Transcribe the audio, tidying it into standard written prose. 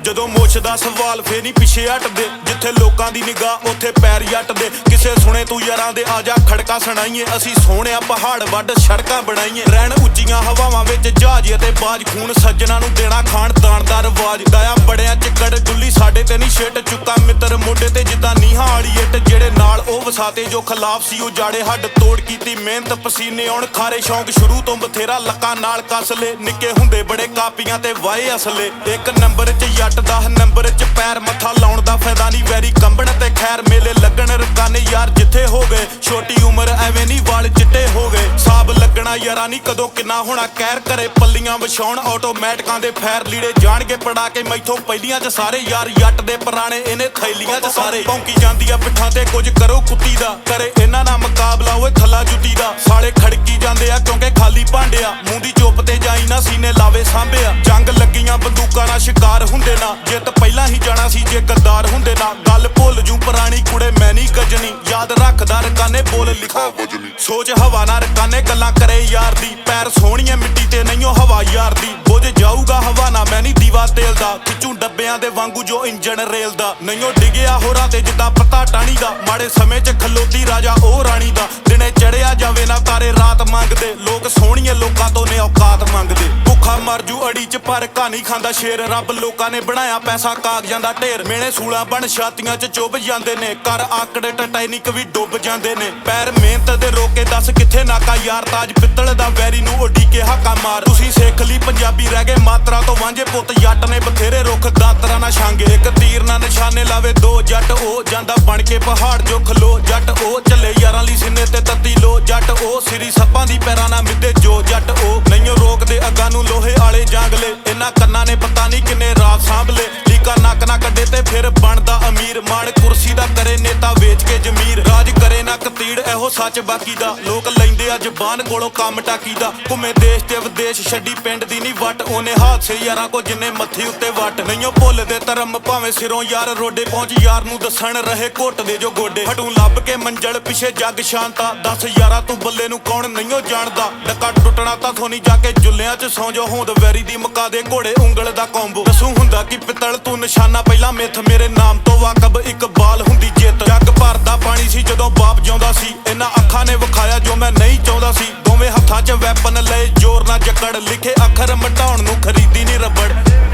ਜਦੋਂ ਮੁੱਛ ਦਾ ਸਵਾਲ ਫੇਰ ਨਹੀਂ ਪਿੱਛੇ ਹਟਦੇ। ਜਿੱਥੇ ਲੋਕਾਂ ਦੀ ਨਿਗਾਹ ਉੱਥੇ ਪੈਰ ਜੱਟਦੇ। ਕਿਸੇ ਸੁਣੇ ਤੂੰ ਯਾਰਾਂ ਦੇ ਆ ਜਾ ਖੜਕਾ ਸੁਣਾਈਏ। ਅਸੀਂ ਸੋਹਣਿਆ ਪਹਾੜ ਵੱਢ ਸੜਕਾਂ ਬਣਾਈਏ। ਰਹਿਣ ਉੱਚੀਆਂ ਹਵਾਵਾਂ ਵਿੱਚ ਜਹਾਜ਼ ਅਤੇ ਬਾਜ। ਖੂਨ ਸੱਜਣਾ ਨੂੰ ਦੇਣਾ ਖਾਣ ਦਾਣ ਦਾ ਰਿਵਾਜ। ਗਾਇਆ ਬੜਿਆਂ ਚੱਕੜ ਡੁੱਲੀ ਸਾਡੇ ਤੇ ਨਹੀਂ ਛਿੱਟ ਚੁੱਕਾ ਮਿੱਤਰ ਮੋਢੇ ਤੇ ਜਿੱਦਾਂ ਨੀਹਾਂ ਵਾਲੀ ਇੱਟ। ਜਿਹੜੇ ਨਾਲ ਉਹ ਵਸਾਤੇ ਜੋ ਖਿਲਾਫ ਸੀ ਉਹ ਜਾੜੇ ਹੱਡ ਤੋੜ ਕੀਤੀ ਮਿਹਨਤ ਪਸੀਨੇ ਆਉਣ ਖਾਰੇ। ਸ਼ੌਂਕ ਸ਼ੁਰੂ ਤੋਂ ਬਥੇਰਾ ਲੱਕਾਂ ਨਾਲ ਕੱਸ ਲੇ। ਨਿੱਕੇ ਹੁੰਦੇ ਬੜੇ ਕਾਪੀਆਂ ਤੇ ਵਾਏ ਅਸਲੇ। ਇੱਕ ਨੰਬਰ 'ਚ ਜੱਟ 10 ਨੰਬਰ 'ਚ ਪੈਰ। ਮੱਥਾ ਲਾਉਣ ਦਾ ਫਾਇਦਾ ਨਹੀਂ ਵੈਰੀ ਕੰਬਣ ਤੇ ਖੈਰ। ਮੇਲੇ ਲੱਗਣ ਰਕਾਨੇ ਯਾਰ ਜਿੱਥੇ ਹੋ ਗਏ। ਛੋਟੀ ਉਮਰ ਐਵੇਂ ਨਹੀਂ ਵਾਲ ਚਿੱਟੇ ਹੋ ਗਏ। ਸਾਬ ਲੱਗਣਾ ਯਾਰਾਂ ਨਹੀਂ ਕਦੋਂ ਕਿੰਨਾ ਹੋਣਾ ਕਹਿਰ। ਘਰੇ ਪੱਲੀਆਂ ਵਿਛਾਉਣ ਆਟੋਮੈਟਿਕਾਂ ਦੇ ਫੈਰ। ਲੀੜੇ ਜਾਣਗੇ ਪੜਾ ਕੇ ਮੈਥੋਂ ਪਹਿਲੀਆਂ 'ਚ ਸਾਰੇ ਯਾਰ ਜੱਟ ਦੇ ਪੁਰਾਣੇ ਇਹਨੇ ਥੈਲੀਆਂ 'ਚ ਸਾਰੇ। ਭੌਂਕੀ ਜਾਂਦੀ ਆ ਪਿੱਠਾਂ ਤੇ ਕੁਝ ਕਰੋ ਕੁੱਤੀ ਦਾ। ਕਰੇ ਇਹਨਾਂ ਨਾਲ ਮੁਕਾਬਲਾ ਓਏ ਥੱਲਾ ਜੁੱਤੀ ਦਾ। ਸਾਲੇ ਖੜਕੀ ਜਾਂਦੇ ਆ ਕਿਉਂਕਿ ਖਾਲੀ ਭਾਂਡਿਆ। ਮੂੰਹ ਦੀ ਚੁੱਪ ਤੇ ਜਾਈ ਨਾ ਸੀਨੇ ਲਾਵੇ ਸਾਂਭਿਆ। ਜੰਗ ਲੱਗੀਆਂ ਬੰਦੂਕਾਂ ਨਾਲ ਸ਼ਿਕਾਰ ਹੁੰਦੇ ਨਾ। ਜਿੱਤ ਪਹਿਲਾਂ ਹੀ ਜਾਣਾ ਸੀ ਜੇ ਗੱਦਾਰ ਹੁੰਦੇ ਨਾ। ਗੱਲ ਭੁੱਲ ਜੂ ਪੁਰਾਣੀ ਕੁੜੇ ਮੈਂ ਨਹੀਂ ਗੱਜਣੀ। ਯਾਦ ਰੱਖਦਾ ਰਕਾਨੇ ਬੋਲ ਲਿਖਾ ਵਜਨੀ। ਸੋਚ ਹਵਾ ਨਾਲ ਰਕਾਨੇ ਗੱਲਾਂ ਕਰੇ ਯਾਰ ਦੀ। ਪੈਰ ਸੋਹਣੀਏ ਮਿੱਟੀ ਤੇ ਨਹੀਂਓ ਹਵਾ ਯਾਰ ਦੀ। ਬੁੱਝ ਜਾਊਗਾ ਹਵਾ ਨਾ ਮੈਂ ਨਹੀਂ ਦੀਵਾ ਤੇਲ ਦਾ। ਖਿੱਚੂ ਡੱਬਿਆਂ ਦੇ ਵਾਂਗੂ ਜੋ ਇੰਜਣ ਰੇਲ ਦਾ। ਨਹੀਂਓ ਡਿੱਗਿਆ ਹੋਰਾਂ ਤੇ ਜਿੱਦਾਂ ਪੱਤਾ ਟਾਣੀ ਦਾ। ਮਾੜੇ ਸਮੇਂ 'ਚ ਖਲੋਤੀ ਰਾਜਾ ਉਹ ਰਾਣੀ ਦਾ। ਦਿਨੇ ਚੜਿਆ ਜਾਵੇ ਨਾ ਤਾਰੇ ਰਾਤ ਮੰਗਦੇ। ਲੋਕ ਸੋਹਣੀਏ ਲੋਕਾਂ ਤੋਂ ਨੇ ਔਕਾਤ ਮੰਗਦੇ। ਭੁੱਖਾ ਮਰ ਜੂ ਅੜੀ 'ਚ ਪਰ ਕਹਾਣੀ ਖਾਂਦਾ ਸ਼ੇਰ। ਰੱਬ ਲੋਕਾਂ ਨੇ ਬਣਾਇਆ ਪੈਸਾ ਕਾਗਜ਼ਾਂ ਦਾ ਢੇਰ। ਮੇਨੇ ਸੂਲਾਂ ਬਣ ਛਾਤੀਆਂ 'ਚ ਚੁੱਭ ਜਾਂਦੇ ਨੇ। ਕਰ ਆਕੜੇ ਟਾਈਟੈਨਿਕ ਵੀ ਡੁੱਬ ਜਾਂਦੇ ਨੇ। ਪੈਰ ਮਿਹਨਤ ਦੇ ਰੋਕੇ ਦੱਸ ਕਿੱਥੇ ਨਾਕਾ ਯਾਰ। ਤਾਜ ਪਿੱਤਲ ਦਾ ਵੈਰੀ ਨੂੰ ਉੱਡੀ ਕੇ ਹਾਕਾ ਮਾਰ। ਤੁਸੀਂ ਸਿੱਖ ਲਈ ਪੰਜਾਬੀ ਰਹਿ ਗਏ ਮਾਤਰਾ ਤੋਂ ਵਾਂਝੇ। ਪੁੱਤ ਜੱਟ ਨੇ ਬਥੇਰੇ ਰੁੱਖ ਦਾਤਰਾ ਨਾ ਛਾਂਗੇ। ਇੱਕ ਤੀਰ ਨਾਲ ਨਿਸ਼ਾਨੇ ਲਾਵੇ ਦੋ ਜੱਟ ਉਹ। ਜਾਂਦਾ ਬਣ ਕੇ ਪਹਾੜ ਜੋ ਖਲੋ ਜੱਟ ਉਹ। ਚੱਲੇ ਯਾਰਾਂ ਲਈ ਸੀਨੇ ਤੇ ਤੱਤੀ ਲੋ ਜੱਟ ਉਹ। ਸਿਰੀ ਸੱਪਾਂ ਦੀ ਪੈਰਾਂ ਨਾਲ ਮਿੱਦੇ ਜੋ ਜੱਟ ਉਹ। ਨਹੀਂਓ ਰੋਕਦੇ ਅੱਗਾਂ ਨੂੰ ਲੋਹੇ ਵਾਲੇ ਜਾਂਗਲੇ। ਇਹਨਾਂ ਕੰਨਾਂ ਨੇ ਪਤਾ ਨਹੀਂ ਕਿੰਨੇ ਰਾਤ ਸਾਂਭਲੇ। ਲੀਕਾ ਨੱਕ ਨਾ ਕੱਢੇ ਤੇ ਫਿਰ ਬਣਦਾ ਅਮੀਰ। ਮਾਣ ਕੁਰਸੀ ਦਾ ਕਰੇ ਨੇਤਾ ਵੇਚ ਕੇ ਜ਼ਮੀਰ। ਰਾਜ ਕਰੇ ਨਾ ਕਤੀੜ ਇਹੋ ਸੱਚ ਬਾਕੀ ਦਾ। ਲੋਕ ਲੈਂਦੇ ਆ ਜ਼ਬਾਨ ਕੋਲੋਂ ਕੰਮ ਟਾਕੀ ਦਾ। ਘੁੰਮੇ ਦੇਸ਼ ਤੇ ਵਿਦੇਸ਼ ਛੱਡੀ ਪਿੰਡ ਦੀ ਨਹੀਂ ਵੱਟ। ਉਹਨੇ ਹਾਦਸੇ ਯਾਰਾਂ ਕੋ ਜਿੰਨੇ ਮੱਥੀ ਉੱਤੇ ਵੱਟ। ਨਹੀਂਓ ਭੁੱਲਦੇ ਧਰਮ ਭਾਵੇਂ ਸਿਰੋਂ ਯਾਰ ਰੋਡੇ। ਪਹੁੰਚ ਯਾਰ ਨੂੰ ਦੱਸਣ ਰਹੇ ਘੁੱਟਦੇ ਜੋ ਗੋਡੇ। ਹਟੂ ਲੱਭ ਕੇ ਮੰਜ਼ਲ ਪਿੱਛੇ ਜੱਗ ਸ਼ਾਂਤਾ। 10 ਯਾਰਾਂ ਤੂੰ ਬੱਲੇ ਨੂੰ ਕੌਣ ਨਹੀਂਓ ਜਾਣਦਾ। ਡੱਕਾ ਟੁੱਟਣਾ ਤਾਂ ਥੋਨੀ ਜਾ ਕੇ ਜੁੱਲਿਆਂ 'ਚ ਸੌਂ ਜਾ। ਹੋਂਦ ਵੈਰੀ ਦੀ ਮੁਕਾ ਦੇ ਘੋੜੇ ਉਂਗਲ ਦਾ ਕੋਂਬੋ। ਦੱਸੂ ਹੁੰਦਾ ਕਿ ਪਿੱਤਲ ਤੂੰ ਨਿਸ਼ਾਨਾ ਪਹਿਲਾਂ ਮਿੱਥ। ਮੇਰੇ ਨਾਮ ਤੋਂ ਵਾਕਬ ਇਕਬਾਲ ਹੁੰਦੀ ਜਿੱਤ। ਜੱਗ ਭਰਦਾ ਪਾਣੀ ਸੀ ਜਦੋਂ ਬਾਪ ਜਿਉਂਦਾ ਸੀ। ਇਹਨਾਂ ਅੱਖਾਂ ਨੇ ਵਿਖਾਇਆ ਜੋ ਮੈਂ ਨਹੀਂ ਚਾਹੁੰਦਾ ਸੀ। ਦੋਵੇਂ ਹੱਥਾਂ 'ਚ ਵੈਪਨ ਲਏ ਜ਼ੋਰ ਨਾਲ ਜੱਕੜ। ਲਿਖੇ ਅੱਖਰ ਮਿਟਾਉਣ ਨੂੰ ਖਰੀਦੀ ਨਹੀਂ ਰਬੜ।